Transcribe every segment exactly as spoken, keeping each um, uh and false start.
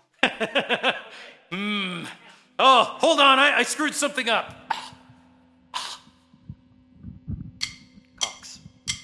Hmm. Oh, hold on, I, I screwed something up. Cox.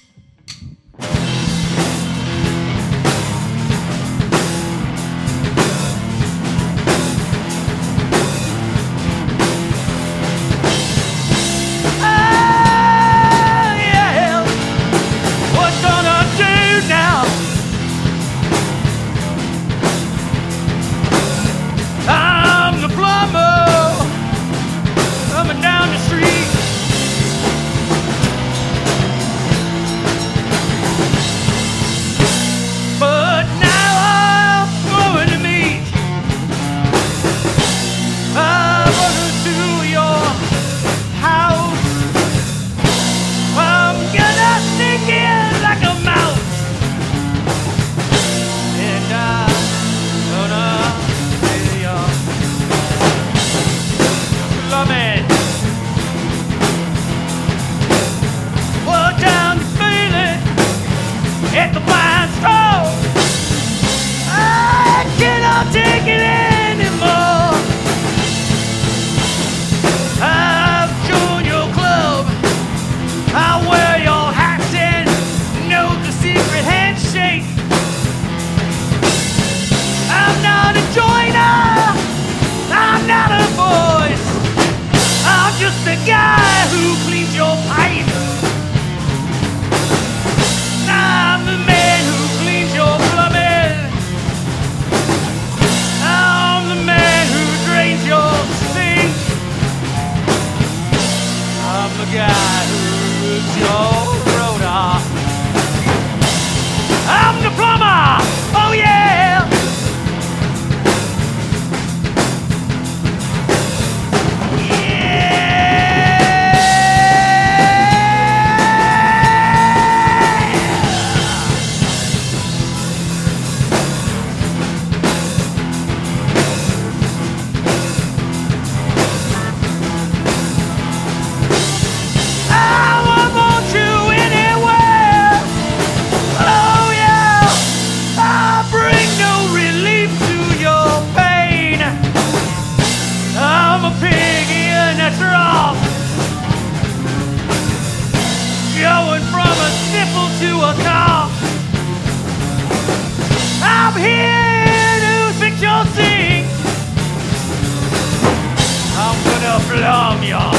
Plum ya!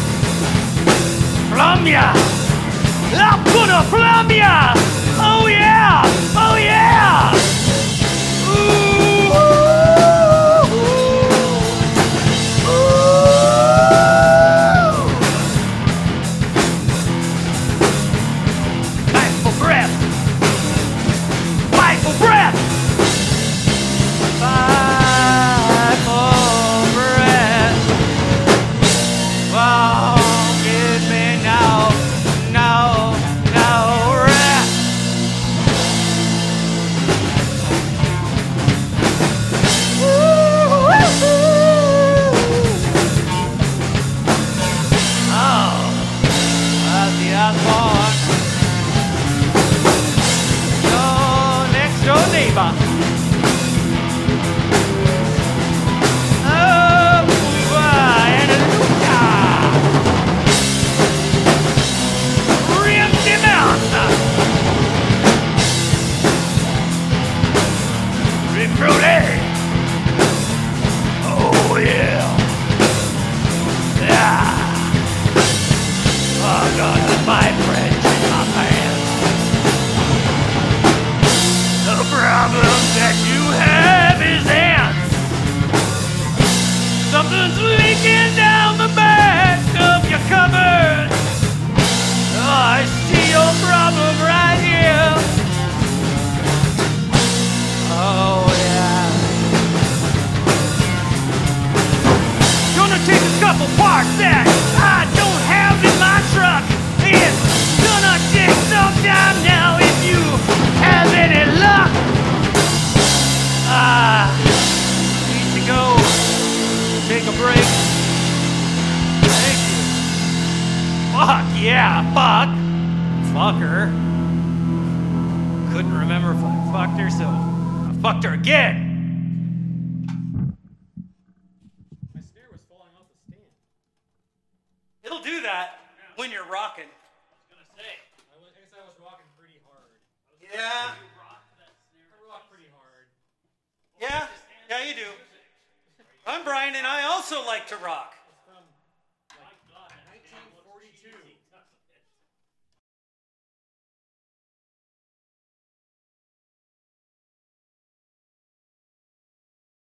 Plum ya! I'm gonna plum ya! Oh yeah! Oh yeah! Ooh! Ooh! Fight for breath! Fight for breath! Fight for breath! Oh, give me now, now, now, rest. Oh, that's the Osborne. Your next door neighbor. Oh yeah, yeah. I got the vibrant in my pants. The problem that you have is ants. Something's leaking down the back of your cupboard. Oh, I see your problem right here. Oh yeah. Gonna take a couple parts that I don't have in my truck. It's gonna take some time now if you have any luck. I need to go take a break. Thank you. Fuck yeah, fuck. Fuck her. Couldn't remember if I fucked her, so I fucked her again. when you're rocking. I was gonna say. I, was, I guess I was rocking pretty hard. Yeah. You rock that snare. I rock pretty hard. Yeah. Yeah, you do. I'm Brian, and I also like to rock.